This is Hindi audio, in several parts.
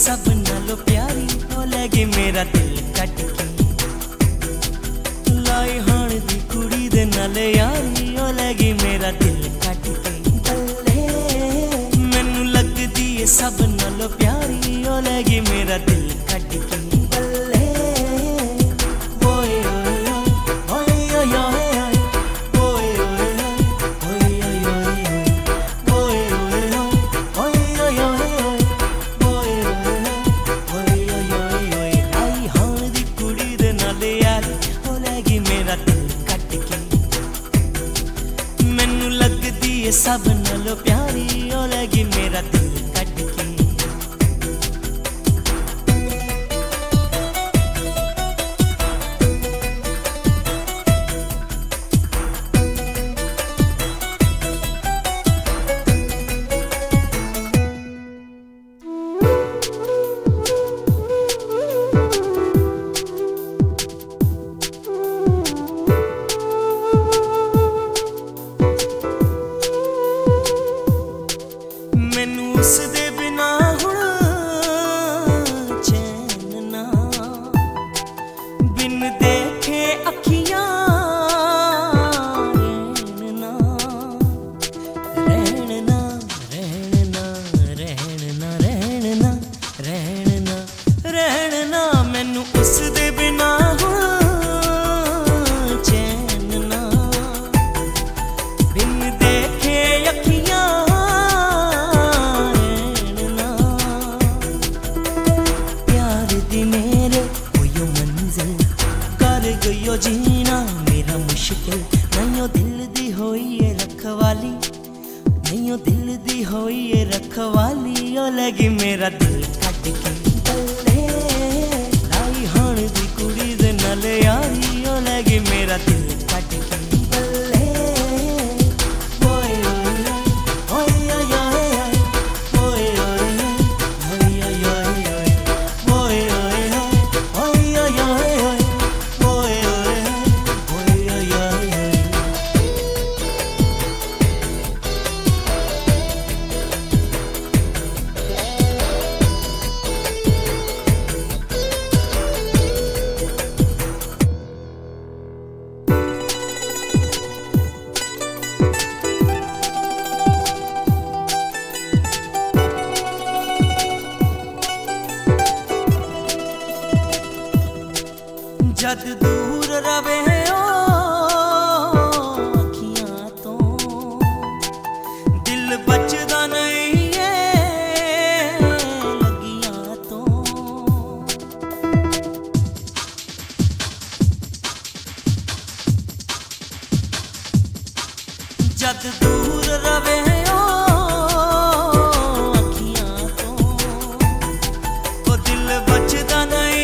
सब नालों प्यारी ओ लगी मेरा दिल कट के लाई हाण दी कुड़ी दे नाल यारी ओ लगी मेरा दिल कट के बल्ले मैनू लगदी है सब नालों प्यारी ओ लगी मेरा दिल कट के बल्ले ओए ओए ओए ओए मैनू लगदी है सब नालों प्यारी ओ लगी मेरा दिल कट के उसदे बिना हुण चैन ना बिन देखे अखियां रहन ना रहन ना रहन ना रहन ना रहन ना रहन ना मैनू उसदे बिना हुण चैन ना बिन देखे अखियां गयो जीना मेरा मुश्किल नहीं दिल दी होई है रखवाली नहीं दिल दी होई है रखवाली ओ लगी मेरा दिल कट के बल्ले लाई हाण दी कुड़ी दे नाल यारी ओ लगी मेरा दिल कट के बल्ले ओए ओए ओए जद दूर रवे ओ अखियां तो दिल बचदा नहीं है लगियां तो जद दूर रवे ओ अखियां तो दिल बचदा नहीं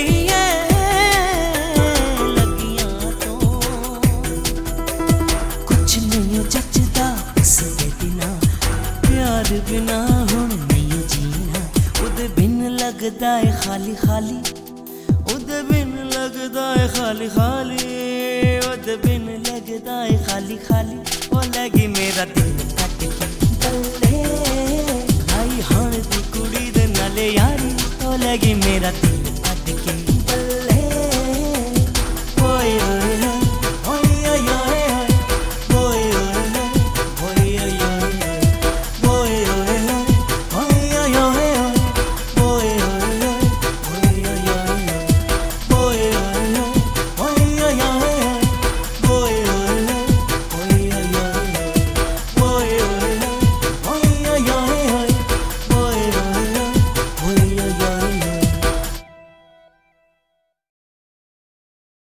बिना हुण नहीं जीना उदे बिन लगदा है खाली खाली उदे बिन लगदा है खाली खाली उदे बिन लगदा है खाली खाली ओ लगी मेरा दिल कट के बल्ले लाई हाण दी कुड़ी दे नाल यारी ओ लगी मेरा दिल